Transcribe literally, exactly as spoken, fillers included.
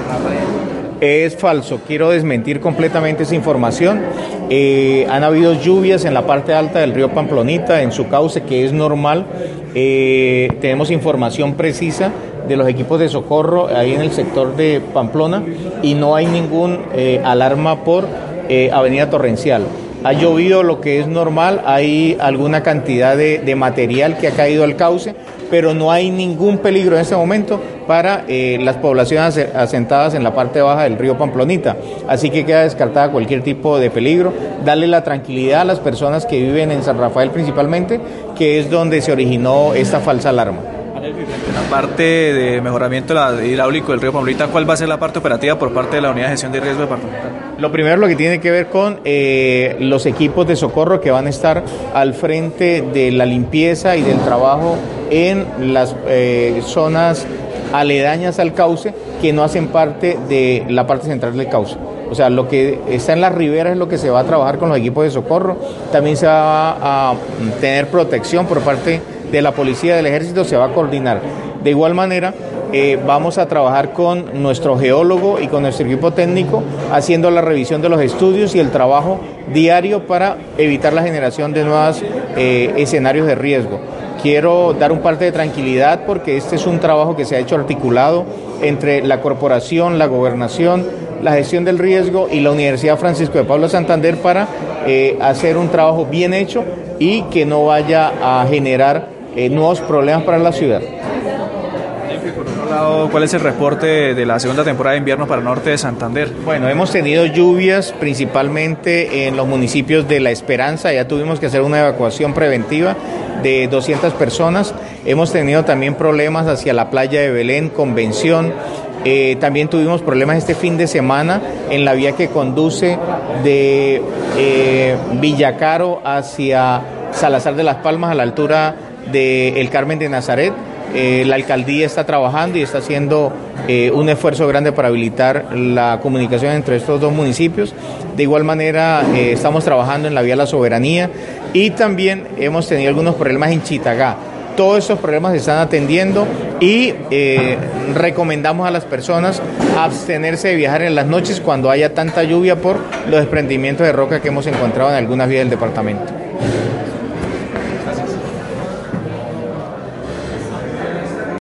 Es falso, quiero desmentir completamente esa información. Eh, han habido lluvias en la parte alta del río Pamplonita, en su cauce, que es normal. Eh, tenemos información precisa de los equipos de socorro ahí en el sector de Pamplona y no hay ningún eh, alarma por eh, avenida Torrencial. Ha llovido lo que es normal, hay alguna cantidad de, de material que ha caído al cauce, pero no hay ningún peligro en este momento para eh, las poblaciones asentadas en la parte baja del río Pamplonita. Así que queda descartada cualquier tipo de peligro. Darle la tranquilidad a las personas que viven en San Rafael principalmente, que es donde se originó esta falsa alarma. En la parte de mejoramiento hidráulico del río Pamplonita, ¿cuál va a ser la parte operativa por parte de la Unidad de Gestión de Riesgo departamental? Lo primero, lo que tiene que ver con eh, los equipos de socorro que van a estar al frente de la limpieza y del trabajo en las eh, zonas aledañas al cauce que no hacen parte de la parte central del cauce. O sea, lo que está en las riberas es lo que se va a trabajar con los equipos de socorro. También se va a tener protección por parte de la policía, del ejército, se va a coordinar. De igual manera, eh, vamos a trabajar con nuestro geólogo y con nuestro equipo técnico haciendo la revisión de los estudios y el trabajo diario para evitar la generación de nuevos eh, escenarios de riesgo. Quiero dar un parte de tranquilidad porque este es un trabajo que se ha hecho articulado entre la corporación, la gobernación, la gestión del riesgo y la Universidad Francisco de Paula Santander para eh, hacer un trabajo bien hecho y que no vaya a generar eh, nuevos problemas para la ciudad. Por otro lado, ¿cuál es el reporte de la segunda temporada de invierno para el norte de Santander? Bueno, hemos tenido lluvias principalmente en los municipios de La Esperanza, ya tuvimos que hacer una evacuación preventiva de doscientas personas. Hemos tenido también problemas hacia la playa de Belén, Convención. Eh, también tuvimos problemas este fin de semana en la vía que conduce de eh, Villacaro hacia Salazar de las Palmas a la altura de El Carmen de Nazaret. Eh, la alcaldía está trabajando y está haciendo eh, un esfuerzo grande para habilitar la comunicación entre estos dos municipios. De igual manera eh, estamos trabajando en la vía La Soberanía y también hemos tenido algunos problemas en Chitagá. Todos estos problemas se están atendiendo y eh, recomendamos a las personas abstenerse de viajar en las noches cuando haya tanta lluvia por los desprendimientos de roca que hemos encontrado en algunas vías del departamento.